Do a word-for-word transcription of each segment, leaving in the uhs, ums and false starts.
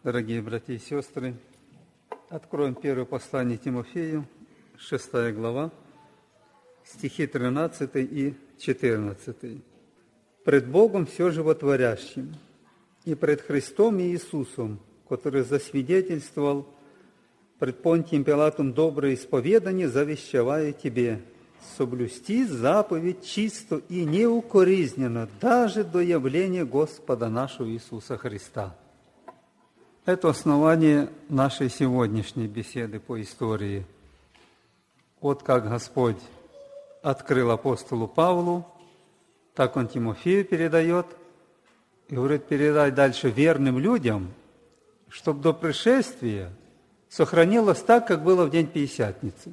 Дорогие братья и сестры, откроем первое послание Тимофею, шестая глава, стихи тринадцатый и четырнадцатый. «Пред Богом все животворящим, и пред Христом Иисусом, который засвидетельствовал пред Понтием Пилатом доброе исповедание, завещевая тебе соблюсти заповедь чисто и неукоризненно, даже до явления Господа нашего Иисуса Христа». Это основание нашей сегодняшней беседы по истории. Вот как Господь открыл апостолу Павлу, так он Тимофею передает, и говорит, передай дальше верным людям, чтобы до пришествия сохранилось так, как было в день Пятидесятницы.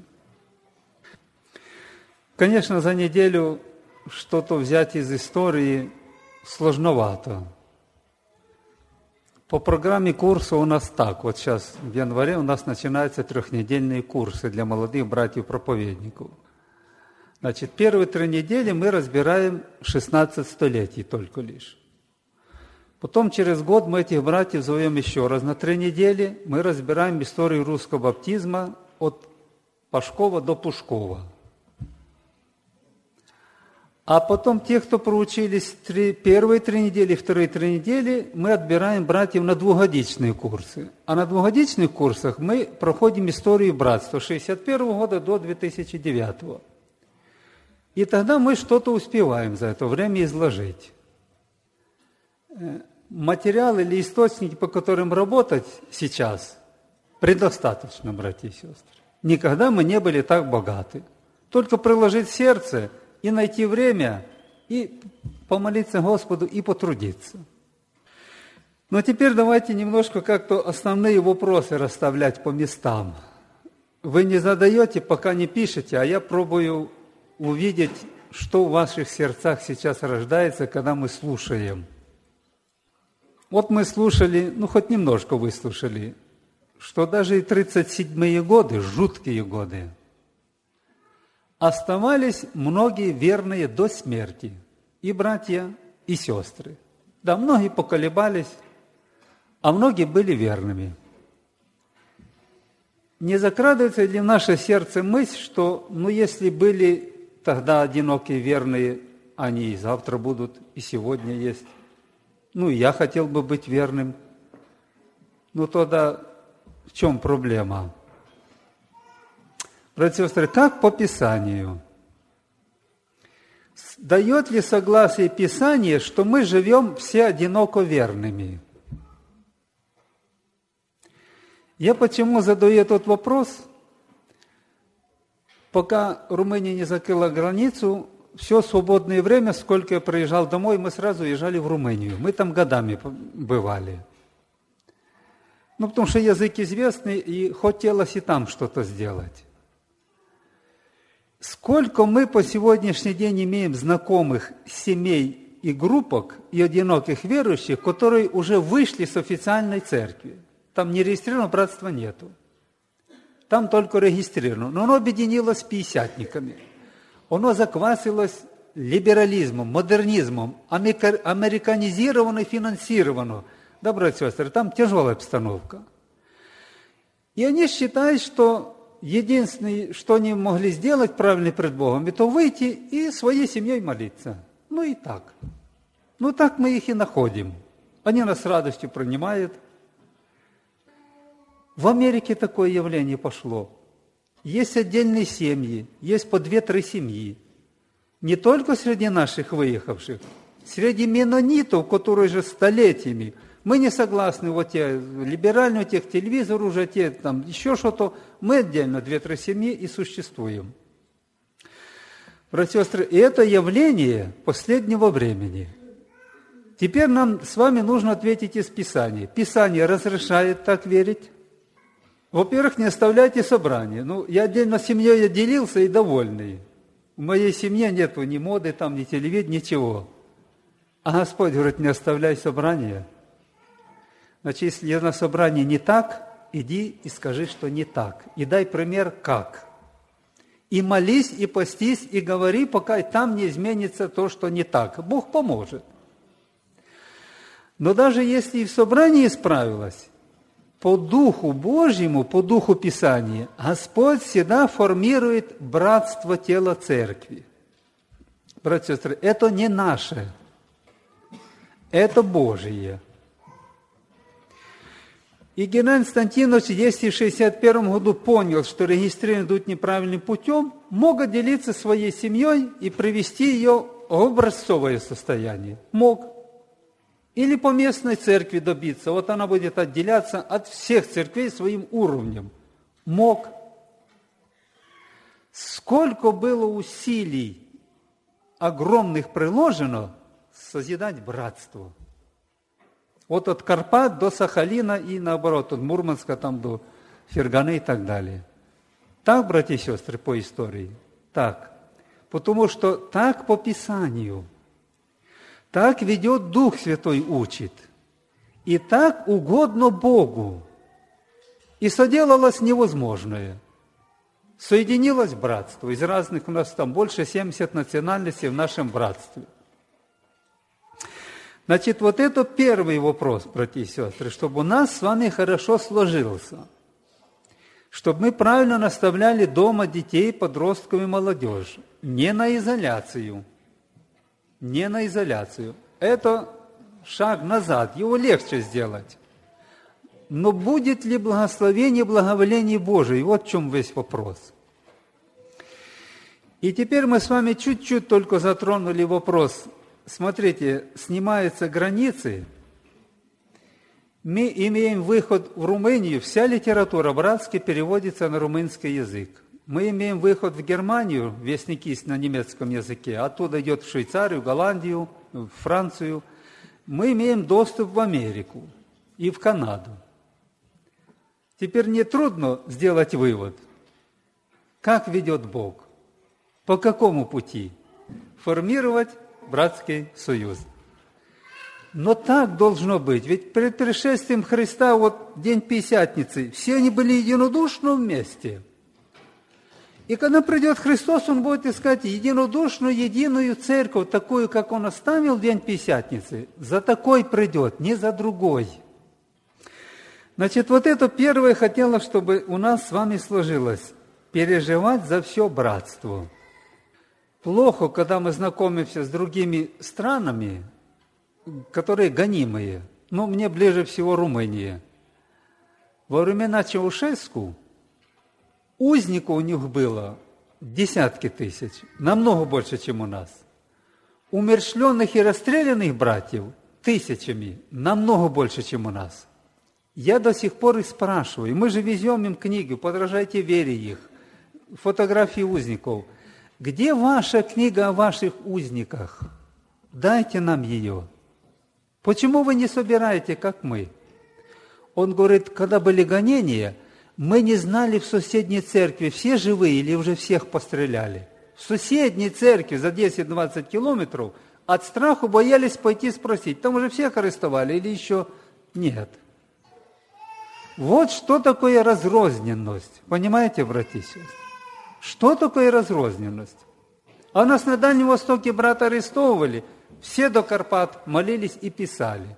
Конечно, за неделю что-то взять из истории сложновато. По программе курса у нас так, вот сейчас в январе у нас начинаются трехнедельные курсы для молодых братьев-проповедников. Значит, первые три недели мы разбираем шестнадцать столетий только лишь. Потом через год мы этих братьев зовем еще раз на три недели, мы разбираем историю русского баптизма от Пашкова до Пушкова. А потом те, кто проучились три, первые три недели, вторые три недели, мы отбираем братьев на двухгодичные курсы. А на двухгодичных курсах мы проходим историю братства с шестьдесят первого года до две тысячи девятого. И тогда мы что-то успеваем за это время изложить. Материал или источники, по которым работать сейчас, предостаточно, братья и сестры. Никогда мы не были так богаты. Только приложить сердце и найти время, и помолиться Господу, и потрудиться. Но теперь давайте немножко как-то основные вопросы расставлять по местам. Вы не задаете, пока не пишете, а я пробую увидеть, что в ваших сердцах сейчас рождается, когда мы слушаем. Вот мы слушали, ну хоть немножко выслушали, что даже и тридцать седьмые годы, жуткие годы, оставались многие верные до смерти, и братья, и сестры. Да, многие поколебались, а многие были верными. Не закрадывается ли в наше сердце мысль, что, ну, если были тогда одинокие верные, они и завтра будут, и сегодня есть. Ну, и я хотел бы быть верным. Ну, тогда в чем проблема? Братья и сестры, как по Писанию? Дает ли согласие Писание, что мы живем все одиноко верными? Я почему задаю этот вопрос? Пока Румыния не закрыла границу, все свободное время, сколько я приезжал домой, мы сразу езжали в Румынию. Мы там годами бывали. Ну, потому что язык известный, и хотелось и там что-то сделать. Сколько мы по сегодняшний день имеем знакомых семей и группок, и одиноких верующих, которые уже вышли с официальной церкви. Там нерегистрированного братства нету. Там только регистрировано. Но оно объединилось с пятидесятниками. Оно заквасилось либерализмом, модернизмом, американизировано и финансировано. Да, братья и сестры, там тяжелая обстановка. И они считают, что единственное, что они могли сделать правильно пред Богом, это выйти и своей семьей молиться. Ну и так. Ну так мы их и находим. Они нас с радостью принимают. В Америке такое явление пошло. Есть отдельные семьи, есть по две-три семьи. Не только среди наших выехавших, среди менонитов, которые же столетиями. Мы не согласны, вот те либеральные, у тех телевизор уже, те там еще что-то. Мы отдельно две-три семьи и существуем. Братья и сестры, и это явление последнего времени. Теперь нам с вами нужно ответить из Писания. Писание разрешает так верить? Во-первых, не оставляйте собрания. Ну, я отдельно с семьей я делился и довольный. В моей семье нету ни моды, там, ни телевидения, ничего. А Господь говорит, не оставляй собрания. Значит, если на собрании не так, иди и скажи, что не так. И дай пример, как. И молись, и постись, и говори, пока там не изменится то, что не так. Бог поможет. Но даже если и в собрании исправилось, по Духу Божьему, по Духу Писания, Господь всегда формирует братство тела Церкви. Братья и сестры, это не наше, это Божие. И Геннадий Константинович, если в шестьдесят первом году понял, что регистрирование идут неправильным путем, мог делиться своей семьей и привести ее в образцовое состояние. Мог. Или по местной церкви добиться. Вот она будет отделяться от всех церквей своим уровнем. Мог. Сколько было усилий огромных приложено созидать братство. Вот от Карпат до Сахалина и наоборот, от Мурманска там до Ферганы и так далее. Так, братья и сестры, по истории? Так. Потому что так по Писанию. Так ведет Дух Святой, учит. И так угодно Богу. И соделалось невозможное. Соединилось братство. Из разных, у нас там больше семьдесят национальностей в нашем братстве. Значит, вот это первый вопрос, братья и сестры, чтобы у нас с вами хорошо сложился. Чтобы мы правильно наставляли дома детей, подростков и молодежь. Не на изоляцию. Не на изоляцию. Это шаг назад, его легче сделать. Но будет ли благословение, благоволение Божие? Вот в чем весь вопрос. И теперь мы с вами чуть-чуть только затронули вопрос. Смотрите, снимаются границы, мы имеем выход в Румынию, вся литература братски переводится на румынский язык. Мы имеем выход в Германию, вестники есть на немецком языке, оттуда идет в Швейцарию, Голландию, в Францию. Мы имеем доступ в Америку и в Канаду. Теперь не трудно сделать вывод, как ведет Бог, по какому пути формировать братский союз. Но так должно быть. Ведь перед пришествием Христа, вот день Пятидесятницы, все они были единодушно вместе. И когда придет Христос, Он будет искать единодушную, единую церковь, такую, как Он оставил в день Пятидесятницы. За такой придет, не за другой. Значит, вот это первое хотелось, чтобы у нас с вами сложилось. Переживать за все братство. Плохо, когда мы знакомимся с другими странами, которые гонимые. Ну, мне ближе всего Румыния. Во времена Чаушеску узников у них было десятки тысяч, намного больше, чем у нас. Умерщвленных и расстрелянных братьев тысячами, намного больше, чем у нас. Я до сих пор и спрашиваю, мы же везем им книги, подражайте вере их, фотографии узников. Где ваша книга о ваших узниках? Дайте нам ее. Почему вы не собираете, как мы? Он говорит, когда были гонения, мы не знали в соседней церкви, все живые или уже всех постреляли. В соседней церкви за десять-двадцать километров от страху боялись пойти спросить, там уже всех арестовали или еще нет. Вот что такое разрозненность. Понимаете, братья и сестры? Что такое разрозненность? А нас на Дальнем Востоке брата арестовывали, все до Карпат молились и писали.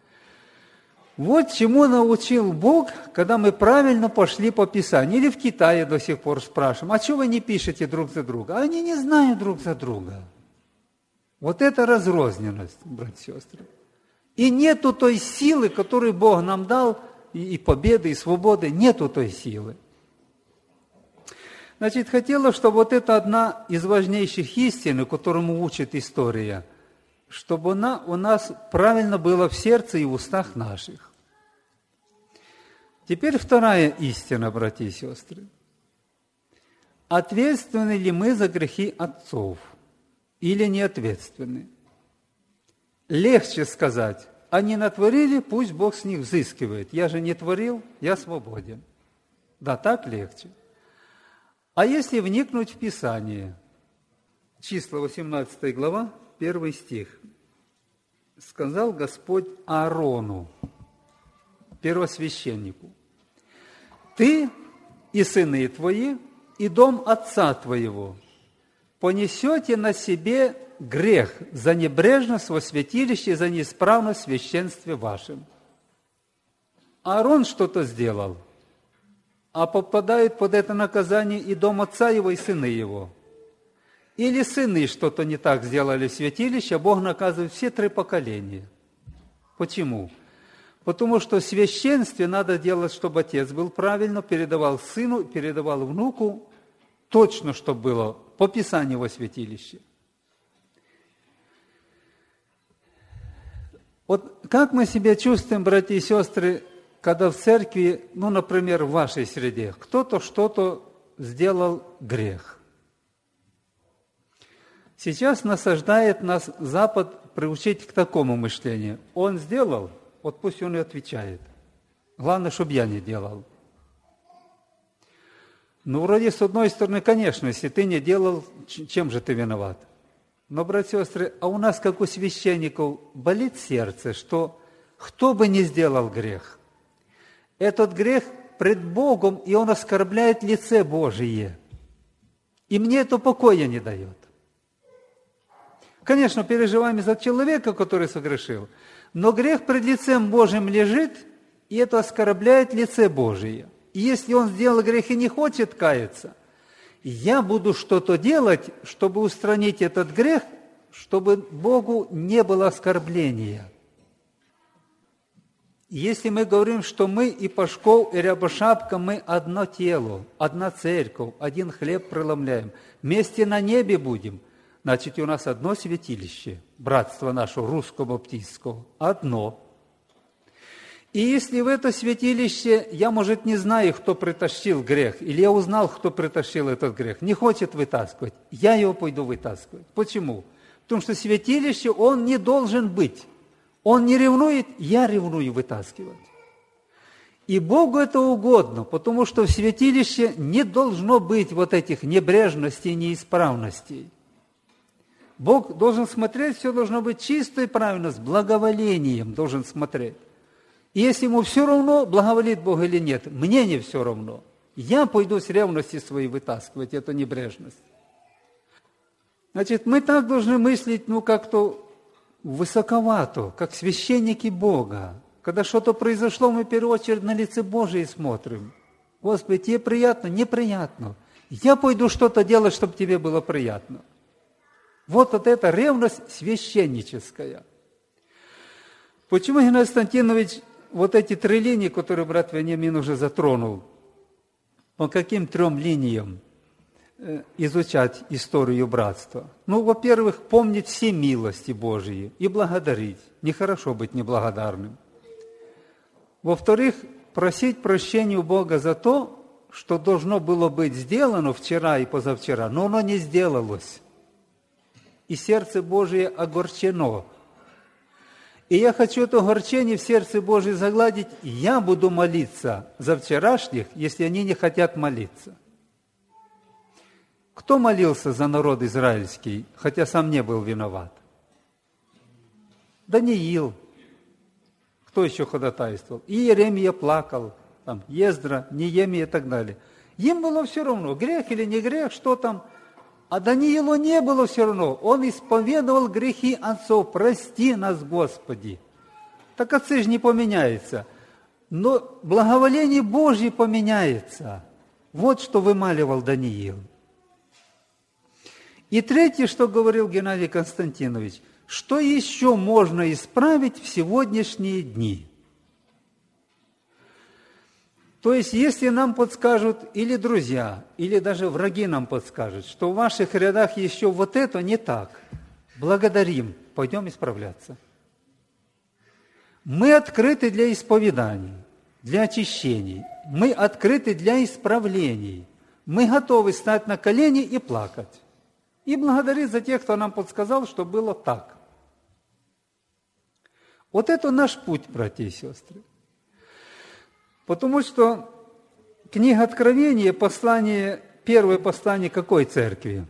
Вот чему научил Бог, когда мы правильно пошли по Писанию. Или в Китае до сих пор спрашиваем, а чего вы не пишете друг за друга? А они не знают друг за друга. Вот это разрозненность, братья и сестры. И нету той силы, которую Бог нам дал, и победы, и свободы, нету той силы. Значит, хотела, чтобы вот это одна из важнейших истин, которому учит история, чтобы она у нас правильно была в сердце и в устах наших. Теперь вторая истина, братья и сестры. Ответственны ли мы за грехи отцов или не ответственны? Легче сказать, они натворили, пусть Бог с них взыскивает. Я же не творил, я свободен. Да, так легче. А если вникнуть в Писание, числа восемнадцатая глава, первый стих. Сказал Господь Аарону, первосвященнику, «Ты и сыны твои, и дом отца твоего понесете на себе грех за небрежность во святилище, за неисправность в священстве вашем». Аарон что-то сделал, а попадает под это наказание и дом отца его, и сыны его. Или сыны что-то не так сделали в святилище, а Бог наказывает все три поколения. Почему? Потому что в священстве надо делать, чтобы отец был правильно, передавал сыну, передавал внуку, точно, чтобы было по Писанию во святилище. Вот как мы себя чувствуем, братья и сестры, когда в церкви, ну, например, в вашей среде, кто-то что-то сделал грех. Сейчас насаждает нас Запад приучить к такому мышлению. Он сделал, вот пусть он и отвечает. Главное, чтобы я не делал. Ну, вроде, с одной стороны, конечно, если ты не делал, чем же ты виноват? Но, братья и сестры, а у нас, как у священников, болит сердце, что кто бы ни сделал грех, этот грех пред Богом, и он оскорбляет лице Божие. И мне это покоя не дает. Конечно, переживаем за человека, который согрешил, но грех пред лицем Божьим лежит, и это оскорбляет лице Божие. И если он сделал грех и не хочет каяться, я буду что-то делать, чтобы устранить этот грех, чтобы Богу не было оскорбления. Если мы говорим, что мы и Пашков, и Рябошапка, мы одно тело, одна церковь, один хлеб преломляем, вместе на небе будем, значит, у нас одно святилище, братство наше русско-баптистское, одно. И если в это святилище, я, может, не знаю, кто притащил грех, или я узнал, кто притащил этот грех, не хочет вытаскивать, я его пойду вытаскивать. Почему? Потому что святилище, он не должен быть. Он не ревнует, я ревную вытаскивать. И Богу это угодно, потому что в святилище не должно быть вот этих небрежностей, неисправностей. Бог должен смотреть, все должно быть чисто и правильно, с благоволением должен смотреть. И если ему все равно, благоволит Бог или нет, мне не все равно. Я пойду с ревности своей вытаскивать эту небрежность. Значит, мы так должны мыслить, ну, как-то высоковато, как священники Бога. Когда что-то произошло, мы в первую очередь на лице Божие смотрим. Господи, тебе приятно? Неприятно. Я пойду что-то делать, чтобы тебе было приятно. Вот, вот эта ревность священническая. Почему Геннадий Константинович вот эти три линии, которые брат Вениамин уже затронул, по каким трем линиям изучать историю братства? Ну, во-первых, помнить все милости Божьи и благодарить. Нехорошо быть неблагодарным. Во-вторых, просить прощения у Бога за то, что должно было быть сделано вчера и позавчера, но оно не сделалось. И сердце Божие огорчено. И я хочу это огорчение в сердце Божьем загладить. Я буду молиться за вчерашних, если они не хотят молиться. Кто молился за народ израильский, хотя сам не был виноват? Даниил. Кто еще ходатайствовал? И Иеремия плакал, там, Ездра, Неемия и так далее. Им было все равно, грех или не грех, что там. А Даниилу не было все равно. Он исповедовал грехи отцов. Прости нас, Господи. Так отцы же не поменяются. Но благоволение Божье поменяется. Вот что вымаливал Даниил. И третье, что говорил Геннадий Константинович, что еще можно исправить в сегодняшние дни? То есть, если нам подскажут, или друзья, или даже враги нам подскажут, что в ваших рядах еще вот это не так, благодарим, пойдем исправляться. Мы открыты для исповеданий, для очищений, мы открыты для исправлений, мы готовы стать на колени и плакать. И благодарить за тех, кто нам подсказал, что было так. Вот это наш путь, братья и сестры. Потому что книга Откровения, послание, первое послание какой церкви?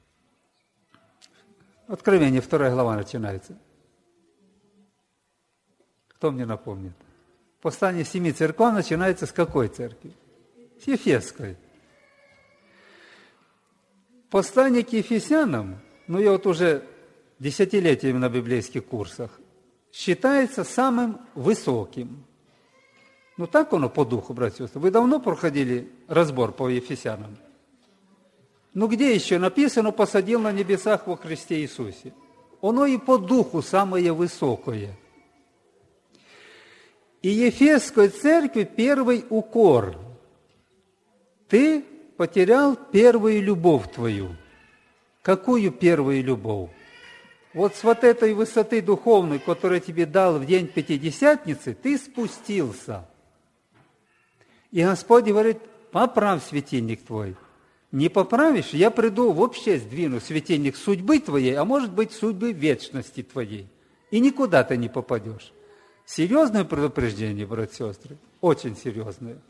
Откровение, вторая глава начинается. Кто мне напомнит? Послание семи церквам начинается с какой церкви? С Ефесской. Послание к Ефесянам, ну я вот уже десятилетиями на библейских курсах, считается самым высоким. Ну так оно по духу, братья и сестры. Вы давно проходили разбор по Ефесянам? Ну где еще написано «посадил на небесах во Христе Иисусе»? Оно и по духу самое высокое. И Ефесской церкви первый укор. Ты потерял первую любовь твою. Какую первую любовь? Вот с вот этой высоты духовной, которую тебе дал в день Пятидесятницы, ты спустился. И Господь говорит, поправь светильник твой. Не поправишь, я приду, вообще сдвину светильник судьбы твоей, а может быть судьбы вечности твоей. И никуда ты не попадешь. Серьезное предупреждение, братья и сестры, очень серьезное.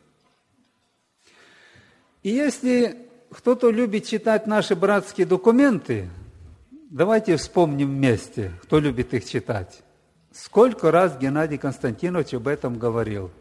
И если кто-то любит читать наши братские документы, давайте вспомним вместе, кто любит их читать. Сколько раз Геннадий Константинович об этом говорил.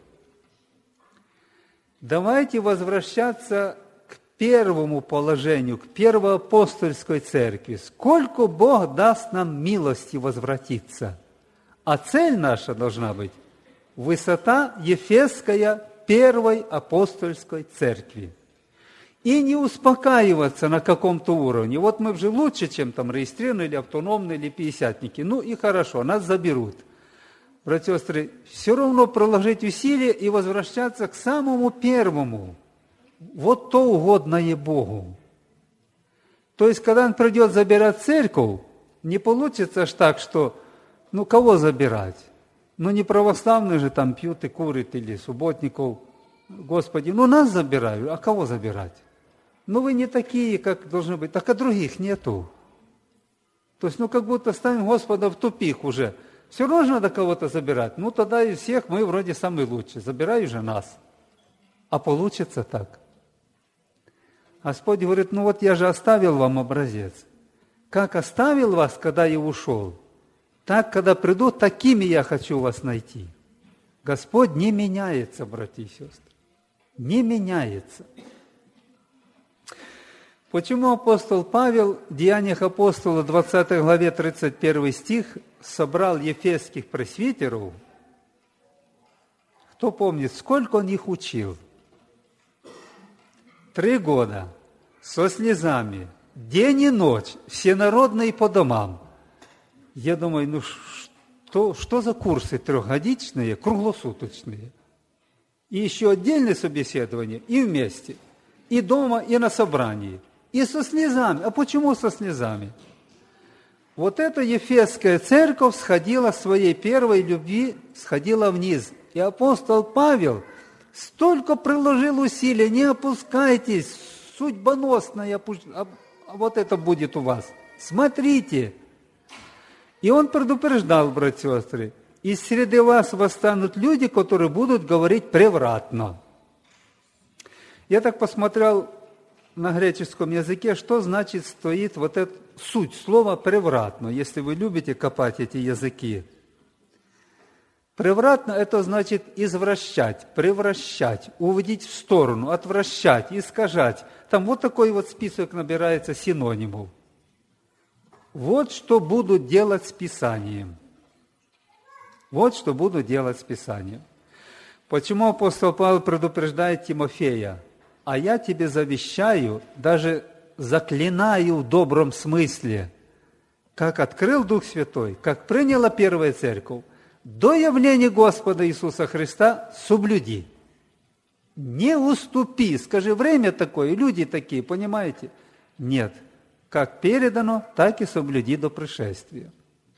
Давайте возвращаться к первому положению, к первоапостольской церкви. Сколько Бог даст нам милости возвратиться. А цель наша должна быть высота Ефесская первой апостольской церкви. И не успокаиваться на каком-то уровне. Вот мы же лучше, чем там регистрированные, или автономные, или пятидесятники. Ну и хорошо, нас заберут. Братья и сестры, все равно проложить усилия и возвращаться к самому первому. Вот то угодное Богу. То есть, когда Он придет забирать церковь, не получится ж так, что, ну, кого забирать? Ну, не православные же там пьют и курят, или субботников. Господи, ну, нас забирают, а кого забирать? Ну, вы не такие, как должны быть, так а других нету. То есть, ну, как будто ставим Господа в тупик уже. Все равно же надо кого-то забирать. Ну, тогда из всех мы вроде самые лучшие. Забирай же нас. А получится так. Господь говорит, ну вот я же оставил вам образец. Как оставил вас, когда я ушел, так, когда приду, такими я хочу вас найти. Господь не меняется, братья и сестры. Не меняется. Почему апостол Павел в Деяниях апостола, двадцатой главе, тридцать первый стих, собрал ефесских пресвитеров? Кто помнит, сколько он их учил? Три года, со слезами, день и ночь, всенародные по домам. Я думаю, ну что, что за курсы трехгодичные, круглосуточные? И еще отдельное собеседование, и вместе, и дома, и на собрании. И со слезами. А почему со слезами? Вот эта Ефесская церковь сходила своей первой любви, сходила вниз. И апостол Павел столько приложил усилий, не опускайтесь, судьбоносное, а вот это будет у вас. Смотрите. И он предупреждал, братья и сестры, из среды вас восстанут люди, которые будут говорить превратно. Я так посмотрел на греческом языке, что значит стоит вот эта суть слова «превратно», если вы любите копать эти языки. Превратно – это значит извращать, превращать, уводить в сторону, отвращать, искажать. Там вот такой вот список набирается синонимов. Вот что будут делать с Писанием. Вот что будут делать с Писанием. Почему апостол Павел предупреждает Тимофея? А я тебе завещаю, даже заклинаю в добром смысле, как открыл Дух Святой, как приняла первая церковь, до явления Господа Иисуса Христа соблюди. Не уступи. Скажи, время такое, люди такие, понимаете? Нет. Как передано, так и соблюди до пришествия.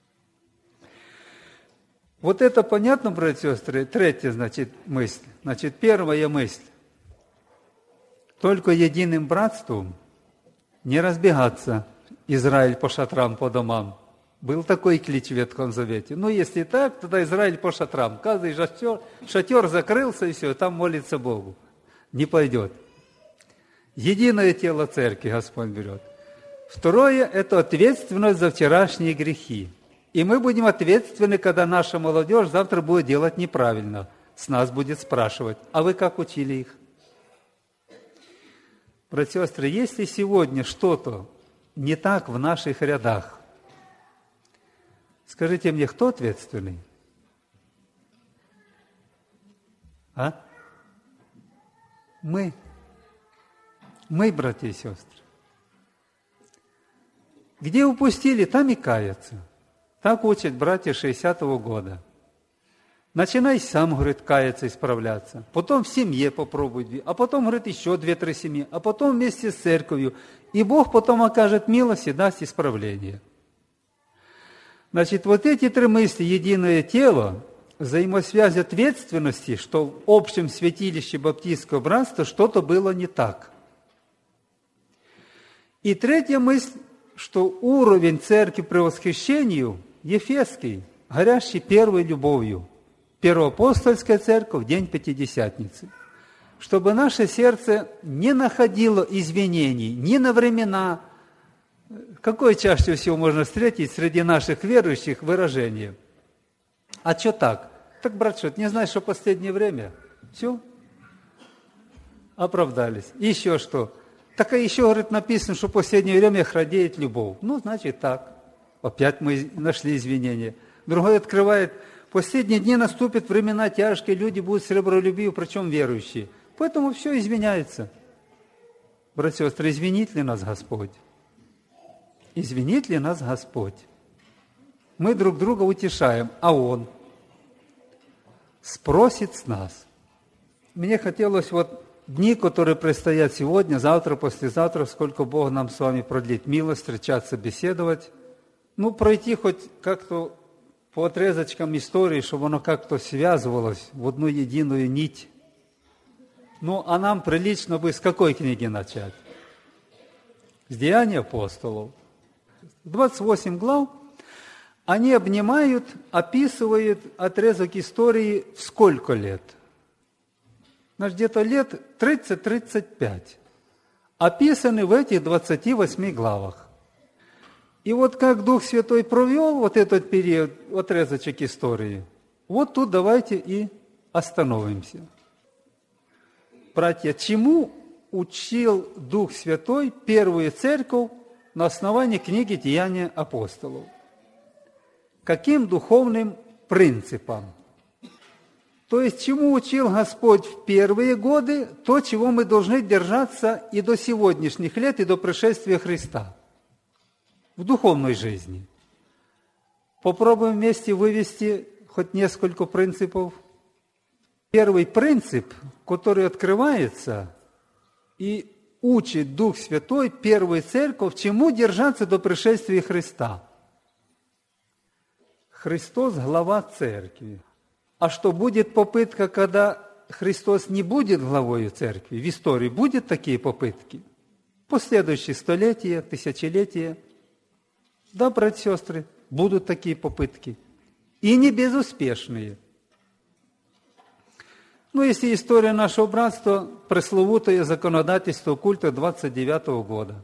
Вот это понятно, братья и сестры? Третья, значит, мысль. Значит, первая мысль. Только единым братством не разбегаться Израиль по шатрам, по домам. Был такой клич в Ветхом Завете. Ну, если так, тогда Израиль по шатрам. Каждый шатер, шатер закрылся, и все, там молится Богу. Не пойдет. Единое тело церкви Господь берет. Второе – это ответственность за вчерашние грехи. И мы будем ответственны, когда наша молодежь завтра будет делать неправильно. С нас будет спрашивать, а вы как учили их? Братья и сестры, если сегодня что-то не так в наших рядах, скажите мне, кто ответственный? А? Мы. Мы, братья и сестры. Где упустили, там и каяться. Так учат братья шестидесятого года. Начинай сам, говорит, каяться, исправляться. Потом в семье попробуй. А потом, говорит, еще две-три семьи. А потом вместе с церковью. И Бог потом окажет милость и даст исправление. Значит, вот эти три мысли, единое тело, взаимосвязь ответственности, что в общем святилище Баптистского братства что-то было не так. И третья мысль, что уровень церкви по восхищению Ефесский, горящий первой любовью. Первоапостольская церковь в день Пятидесятницы. Чтобы наше сердце не находило извинений ни на времена. Какое чаще всего можно встретить среди наших верующих выражение? А что так? Так, брат, что, не знаешь, что последнее время? Все? Оправдались. Еще что? Так, а еще, говорит, написано, что в последнее время храдеет любовь. Ну, значит, так. Опять мы нашли извинения. Другой открывает, в последние дни наступят времена тяжкие, люди будут сребролюбивы, причем верующие. Поэтому все изменяется. Братья и сестры, извинит ли нас Господь? Извинит ли нас Господь? Мы друг друга утешаем, а Он спросит с нас. Мне хотелось вот дни, которые предстоят сегодня, завтра, послезавтра, сколько Бог нам с вами продлит милость, встречаться, беседовать, ну, пройти хоть как-то по отрезочкам истории, чтобы оно как-то связывалось в одну единую нить. Ну, а нам прилично бы с какой книги начать? С Деяний апостолов. двадцать восемь глав. Они обнимают, описывают отрезок истории в сколько лет? Значит, где-то лет тридцать-тридцать пять. Описаны в этих двадцати восьми главах. И вот как Дух Святой провел вот этот период, отрезочек истории, вот тут давайте и остановимся. Братья, чему учил Дух Святой первую церковь на основании книги «Деяния апостолов»? Каким духовным принципам? То есть, чему учил Господь в первые годы, то, чего мы должны держаться и до сегодняшних лет, и до пришествия Христа в духовной жизни. Попробуем вместе вывести хоть несколько принципов. Первый принцип, который открывается и учит Дух Святой первую церковь, чему держаться до пришествия Христа. Христос – глава церкви. А что будет попытка, когда Христос не будет главой церкви? В истории будут такие попытки? Последующие столетия, тысячелетия. Да, братья и сестры, будут такие попытки. И не безуспешные. Ну, если история нашего братства, пресловутое законодательство культа двадцать девятого года.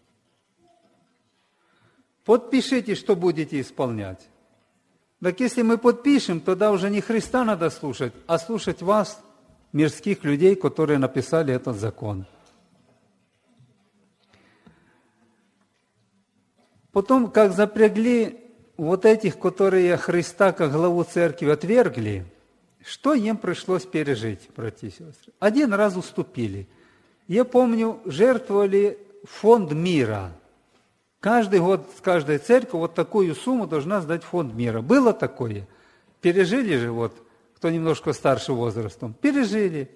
Подпишите, что будете исполнять. Так если мы подпишем, тогда уже не Христа надо слушать, а слушать вас, мирских людей, которые написали этот закон. Потом, как запрягли вот этих, которые Христа как главу церкви отвергли, что им пришлось пережить, братья и сестры? Один раз уступили. Я помню, жертвовали фонд мира. Каждый год каждая церковь вот такую сумму должна сдать в фонд мира. Было такое? Пережили же, вот, кто немножко старше возрастом, пережили.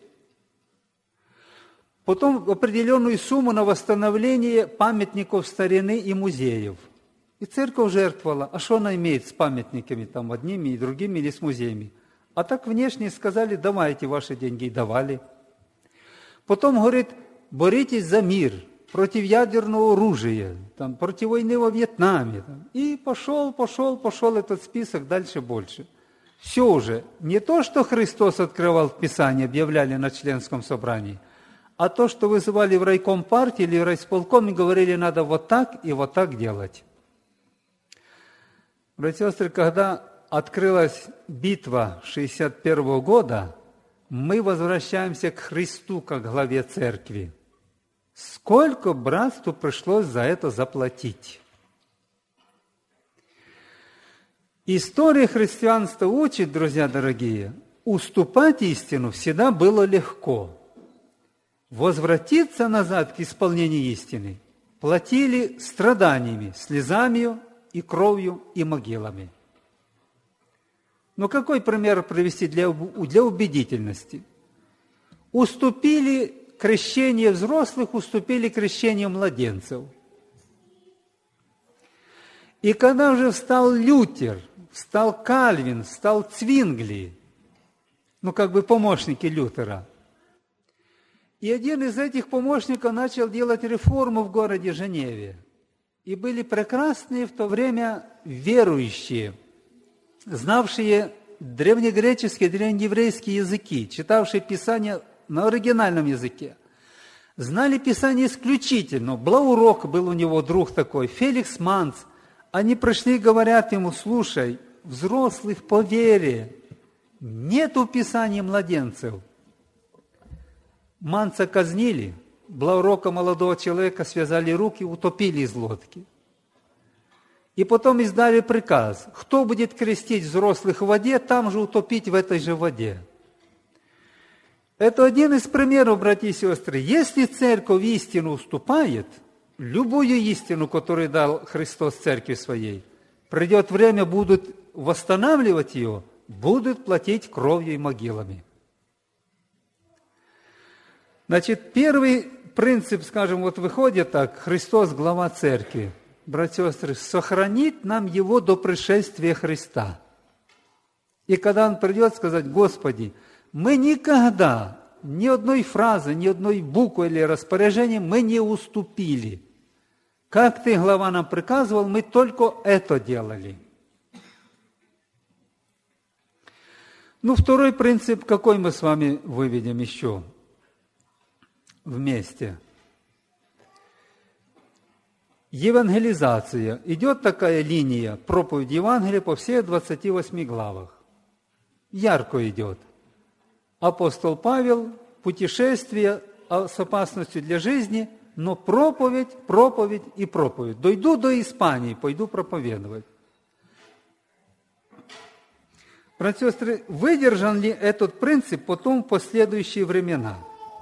Потом определенную сумму на восстановление памятников старины и музеев. И церковь жертвовала. А что она имеет с памятниками, там, одними и другими, или с музеями? А так внешне сказали, давайте ваши деньги, и давали. Потом, говорит, боритесь за мир, против ядерного оружия, там, против войны во Вьетнаме. Там. И пошел, пошел, пошел этот список дальше больше. Все уже. Не то, что Христос открывал в Писании, объявляли на членском собрании, а то, что вызывали в райком партии или в райисполком и говорили, надо вот так и вот так делать. Братья и сестры, когда открылась битва шестьдесят первого года, мы возвращаемся к Христу как главе церкви. Сколько братству пришлось за это заплатить? История христианства учит, друзья дорогие, уступать истину всегда было легко. Возвратиться назад к исполнению истины платили страданиями, слезами и кровью и могилами. Но какой пример привести для, для убедительности? Уступили крещение взрослых, уступили крещению младенцев. И когда уже встал Лютер, встал Кальвин, встал Цвингли, ну как бы помощники Лютера, и один из этих помощников начал делать реформу в городе Женеве. И были прекрасные в то время верующие, знавшие древнегреческие, древнееврейские языки, читавшие Писание на оригинальном языке. Знали Писание исключительно. Блаурок был у него друг такой, Феликс Манц. Они пришли и говорят ему: слушай, взрослых по вере, нету Писания младенцев. Манца казнили, Блаурока, молодого человека, связали руки, утопили из лодки. И потом издали приказ: кто будет крестить взрослых в воде, там же утопить в этой же воде. Это один из примеров, братья и сестры. Если церковь истину уступает, любую истину, которую дал Христос церкви своей, придет время, будут восстанавливать ее, будут платить кровью и могилами. Значит, первый принцип, скажем, вот выходит так: Христос, глава церкви, братья и сестры, сохранит нам его до пришествия Христа. И когда он придет, сказать: Господи, мы никогда ни одной фразы, ни одной буквы или распоряжения мы не уступили. Как Ты, глава, нам приказывал, мы только это делали. Ну, второй принцип, какой мы с вами выведем еще вместе? Евангелизация. Идет такая линия проповедь Евангелия по всех двадцати восьми главах. Ярко идет. Апостол Павел, путешествие с опасностью для жизни, но проповедь, проповедь и проповедь. Дойду до Испании, пойду проповедовать. Братья и сестры, выдержан ли этот принцип потом в последующие времена?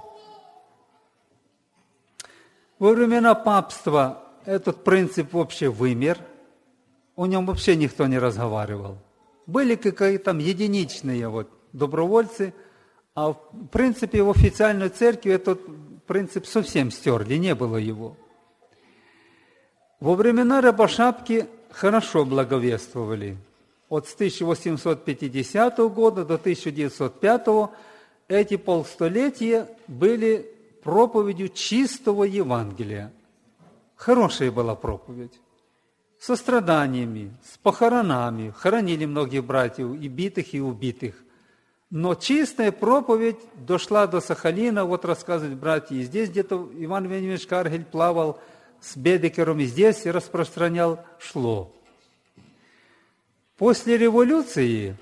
Во времена папства этот принцип вообще вымер, о нем вообще никто не разговаривал. Были какие-то там единичные вот добровольцы, а в принципе в официальной церкви этот принцип совсем стерли, не было его. Во времена Рябошапки хорошо благовествовали. От тысяча восемьсот пятидесятого года до тысяча девятьсот пятого эти полстолетия были проповедью чистого Евангелия. Хорошая была проповедь. Со страданиями, с похоронами. Хоронили многих братьев, и битых, и убитых. Но чистая проповедь дошла до Сахалина, вот рассказывают братья, и здесь где-то Иван Вениаминович Каргель плавал с Бедекером, и здесь и распространял, шло. После революции,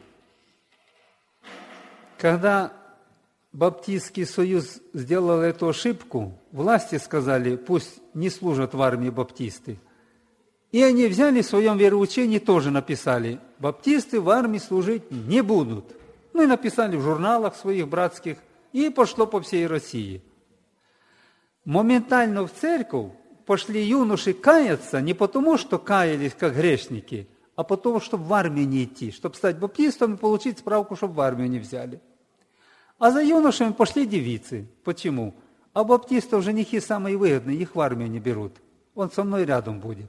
когда Баптистский союз сделал эту ошибку, власти сказали, пусть не служат в армии баптисты. И они взяли в своем вероучении, тоже написали, баптисты в армии служить не будут. Ну и написали в журналах своих братских, и пошло по всей России. Моментально в церковь пошли юноши каяться не потому, что каялись как грешники, а потому, чтобы в армию не идти, чтобы стать баптистом и получить справку, чтобы в армию не взяли. А за юношами пошли девицы. Почему? А баптистов женихи самые выгодные, их в армию не берут. Он со мной рядом будет.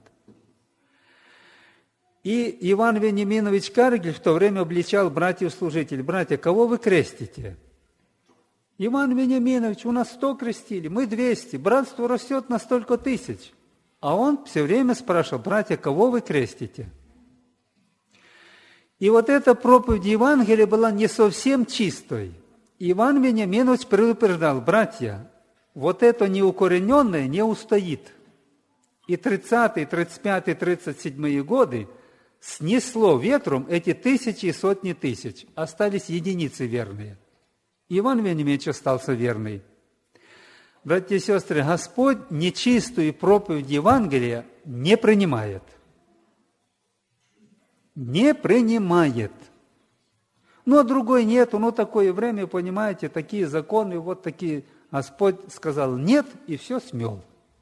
И Иван Вениаминович Каргель в то время обличал братьев-служителей. Братья, кого вы крестите? Иван Вениаминович, у нас сто крестили, мы двести, братство растет на столько тысяч. А он все время спрашивал, братья, кого вы крестите? И вот эта проповедь Евангелия была не совсем чистой. Иван Вениаминович предупреждал, братья, вот это неукорененное не устоит. И тридцатые, тридцать пятые, тридцать седьмые годы снесло ветром эти тысячи и сотни тысяч. Остались единицы верные. Иван Вениаминович остался верный. Братья и сестры, Господь нечистую проповедь Евангелия не принимает. Не принимает. Ну, а другой нету, ну, такое время, понимаете, такие законы, вот такие. Господь сказал нет, и все смел.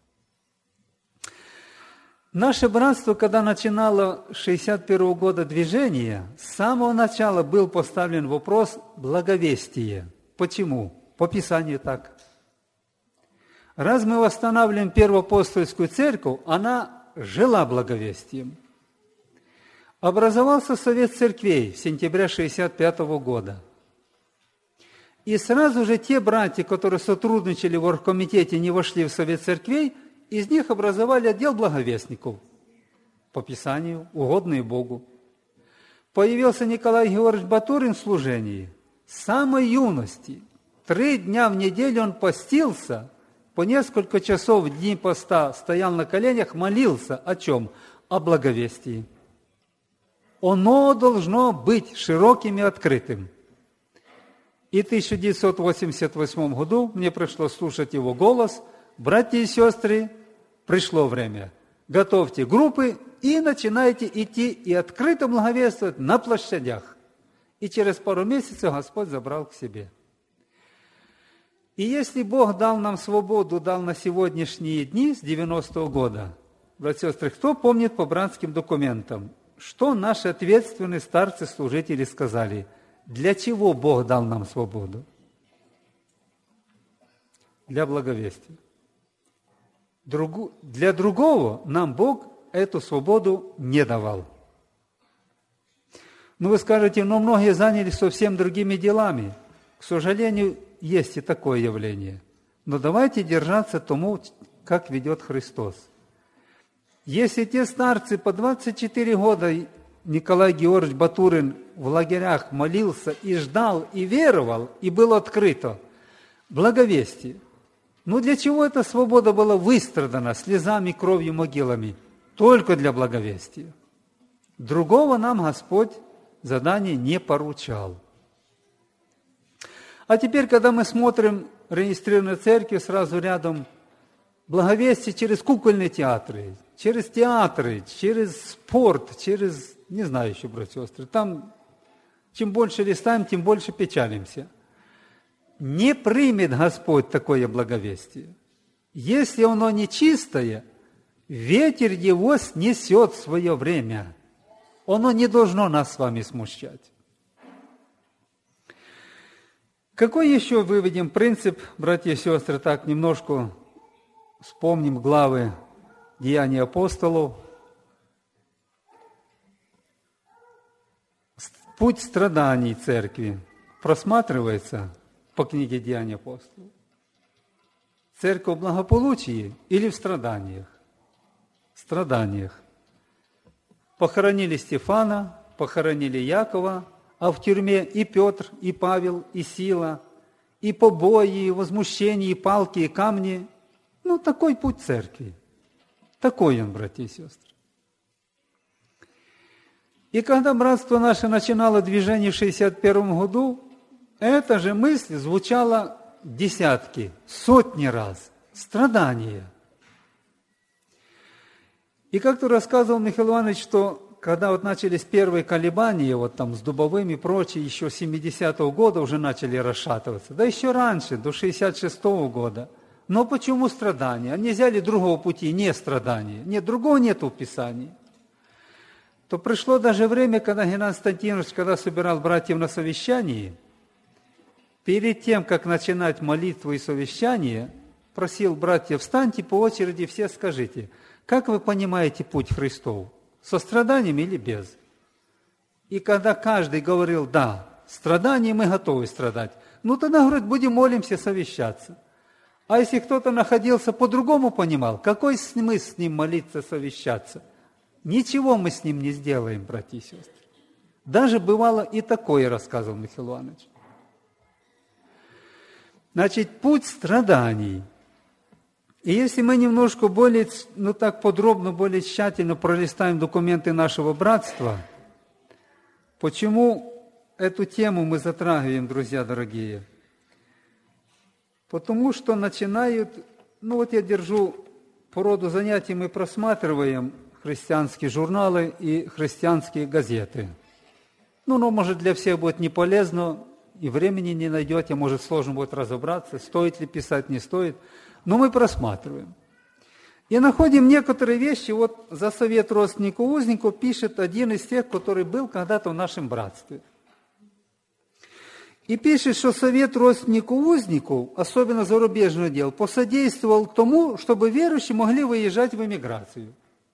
Наше братство, когда начинало с шестьдесят первого года движение, с самого начала был поставлен вопрос благовестия. Почему? По Писанию так. Раз мы восстанавливаем Первоапостольскую церковь, она жила благовестием. Образовался Совет церквей в сентябре шестьдесят пятого года. И сразу же те братья, которые сотрудничали в оргкомитете, не вошли в Совет церквей, из них образовали отдел благовестников по Писанию, угодные Богу. Появился Николай Георгиевич Батурин в служении. С самой юности, три дня в неделю он постился, по несколько часов в дни поста стоял на коленях, молился о чем? О благовестии. Оно должно быть широким и открытым. И в тысяча девятьсот восемьдесят восьмом году мне пришлось слушать его голос. Братья и сестры, пришло время. Готовьте группы и начинайте идти и открыто благовествовать на площадях. И через пару месяцев Господь забрал к себе. И если Бог дал нам свободу, дал на сегодняшние дни, с девяностого года, братья и сестры, кто помнит по братским документам, что наши ответственные старцы-служители сказали? Для чего Бог дал нам свободу? Для благовестия. Другу... Для другого нам Бог эту свободу не давал. Ну, вы скажете, но многие занялись совсем другими делами. К сожалению, есть и такое явление. Но давайте держаться тому, как ведет Христос. Если те старцы по двадцать четыре года, Николай Георгиевич Батурин в лагерях молился и ждал, и веровал, и было открыто благовестие. Ну, для чего эта свобода была выстрадана слезами, кровью, могилами? Только для благовестия. Другого нам Господь задание не поручал. А теперь, когда мы смотрим регистрированную церковь, сразу рядом благовестие через кукольные театры, через театры, через спорт, через, не знаю еще, братья и сестры, там чем больше листаем, тем больше печалимся. Не примет Господь такое благовестие. Если оно нечистое, ветер его снесет в свое время. Оно не должно нас с вами смущать. Какой еще выведем принцип, братья и сестры, так немножко вспомним главы Деяний апостолов. Путь страданий церкви просматривается по книге Деяний апостолов. Церковь в благополучии или в страданиях? В страданиях. Похоронили Стефана, похоронили Якова, а в тюрьме и Петр, и Павел, и Сила, и побои, и возмущения, и палки, и камни. Ну, такой путь церкви. Такой он, братья и сестры. И когда братство наше начинало движение в шестьдесят первом году, эта же мысль звучала десятки, сотни раз. Страдания. И как-то рассказывал Михаил Иванович, что когда вот начались первые колебания, вот там с Дубовым и прочее, еще с семидесятого года уже начали расшатываться, да еще раньше, до шестьдесят шестого года. Но почему страдания? Они взяли другого пути, не страдания. Нет, другого нету в Писании. То пришло даже время, когда Геннадий Константинович, когда собирал братьев на совещании, перед тем, как начинать молитву и совещание, просил братьев, встаньте по очереди, все скажите, как вы понимаете путь Христов? Со страданием или без? И когда каждый говорил, да, страдания мы готовы страдать, ну тогда, говорит, будем молимся, совещаться. А если кто-то находился по-другому понимал, какой смысл с ним молиться, совещаться? Ничего мы с ним не сделаем, братья и сестры. Даже бывало и такое, рассказывал Михаил Иванович. Значит, путь страданий. И если мы немножко более, ну так подробно, более тщательно пролистаем документы нашего братства, почему эту тему мы затрагиваем, друзья дорогие? Потому что начинают, ну вот я держу по роду занятий, мы просматриваем христианские журналы и христианские газеты. Ну, оно, может, для всех будет не полезно, и времени не найдете, может, сложно будет разобраться, стоит ли писать, не стоит. Но мы просматриваем. И находим некоторые вещи, вот за совет родственнику-узнику пишет один из тех, который был когда-то в нашем братстве. И пишет, что совет родственнику-узнику, особенно зарубежных дел, посодействовал тому, чтобы верующие могли выезжать в эмиграцию.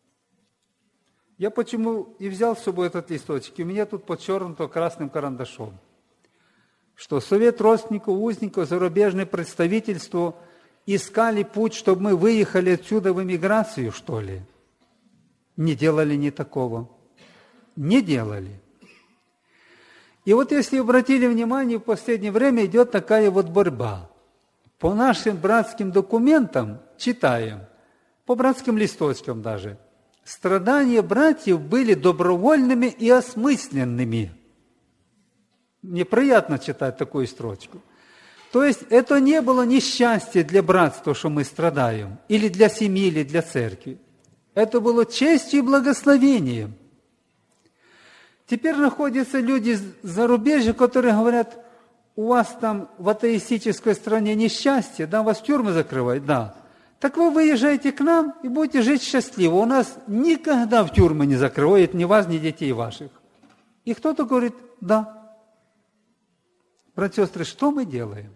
Я почему и взял с собой этот листочек, и у меня тут подчеркнуто красным карандашом, что совет родственнику-узнику, зарубежное представительство искали путь, чтобы мы выехали отсюда в эмиграцию, что ли? Не делали ни такого. Не делали. И вот если обратили внимание, в последнее время идет такая вот борьба. По нашим братским документам читаем, по братским листочкам даже, страдания братьев были добровольными и осмысленными. Мне приятно читать такую строчку. То есть это не было несчастье для братства, что мы страдаем, или для семьи, или для церкви. Это было честью и благословением. Теперь находятся люди из зарубежья, которые говорят, у вас там в атеистической стране несчастье, да, вас тюрьмы закрывают, да. Так вы выезжаете к нам и будете жить счастливо. У нас никогда в тюрьмы не закрывают ни вас, ни детей ваших. И кто-то говорит, да. Братья и сестры, что мы делаем?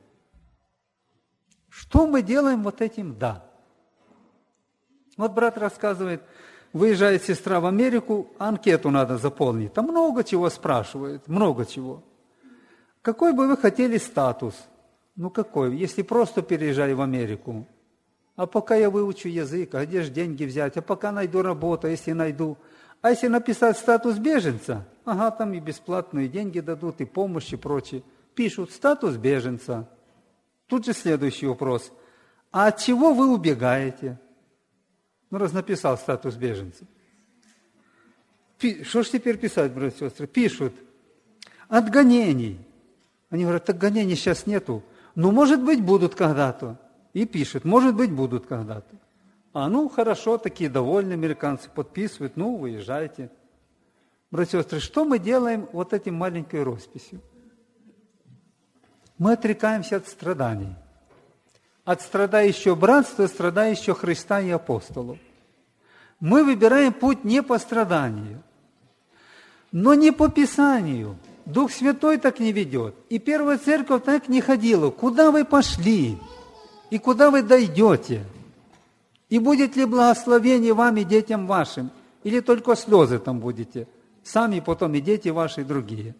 Что мы делаем вот этим «да»? Вот брат рассказывает, выезжает сестра в Америку, анкету надо заполнить. Там много чего спрашивают, много чего. Какой бы вы хотели статус? Ну какой? Если просто переезжали в Америку. А пока я выучу язык, а где же деньги взять? А пока найду работу, если найду. А если написать статус беженца? Ага, там и бесплатные деньги дадут, и помощь, и прочее. Пишут статус беженца. Тут же следующий вопрос. А от чего вы убегаете? Ну, раз написал статус беженца. Пи- что ж теперь писать, братья и сестры? Пишут. От гонений. Они говорят, так гонений сейчас нету. Ну, может быть, будут когда-то. И пишут, может быть, будут когда-то. А ну, хорошо, такие довольны американцы подписывают, ну, выезжайте. Братья и сестры, что мы делаем вот этим маленькой росписью? Мы отрекаемся от страданий. От страдающего братства, страдающего Христа и апостолов. Мы выбираем путь не по страданию, но не по Писанию. Дух Святой так не ведет. И Первая Церковь так не ходила. Куда вы пошли? И куда вы дойдете? И будет ли благословение вам и детям вашим? Или только слезы там будете? Сами потом и дети ваши, и другие.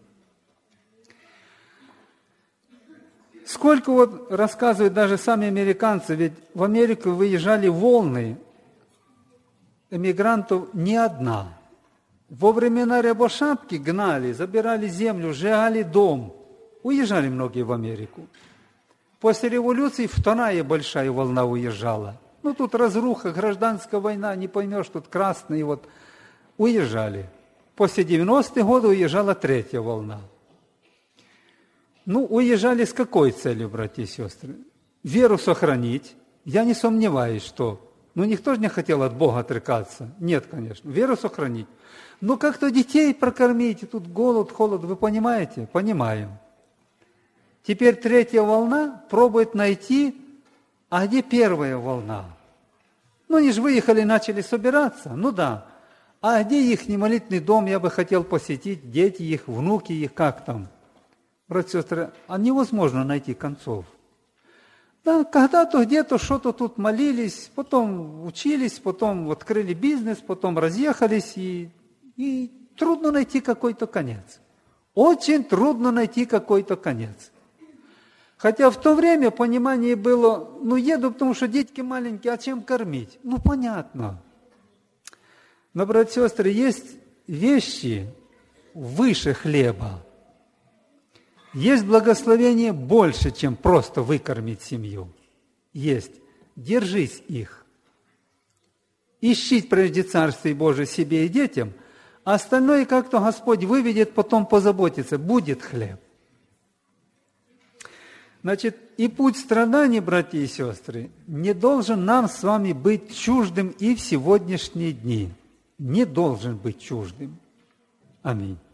Сколько вот рассказывают даже сами американцы, ведь в Америку выезжали волны эмигрантов не одна. Во времена Рябошапки гнали, забирали землю, сжигали дом. Уезжали многие в Америку. После революции вторая большая волна уезжала. Ну, тут разруха, гражданская война, не поймешь, тут красные, вот. Уезжали. После девяностых годов уезжала третья волна. Ну, уезжали с какой целью, братья и сестры? Веру сохранить. Я не сомневаюсь, что... Ну, никто же не хотел от Бога отрекаться. Нет, конечно. Веру сохранить. Но как-то детей прокормить, и тут голод, холод, вы понимаете? Понимаем. Теперь третья волна пробует найти, а где первая волна? Ну, они же выехали, начали собираться, ну да. А где их молитвенный дом, я бы хотел посетить, дети их, внуки их, как там? Братья и сестры, а невозможно найти концов. Да, когда-то где-то что-то тут молились, потом учились, потом открыли бизнес, потом разъехались, и, и трудно найти какой-то конец. Очень трудно найти какой-то конец. Хотя в то время понимание было, ну еду, потому что детки маленькие, а чем кормить? Ну понятно. Но, братья и сестры, есть вещи выше хлеба. Есть благословение больше, чем просто выкормить семью. Есть. Держись их. Ищи прежде Царствие Божие себе и детям, а остальное как-то Господь выведет, потом позаботится. Будет хлеб. Значит, и путь страданий, братья и сестры, не должен нам с вами быть чуждым и в сегодняшние дни. Не должен быть чуждым. Аминь.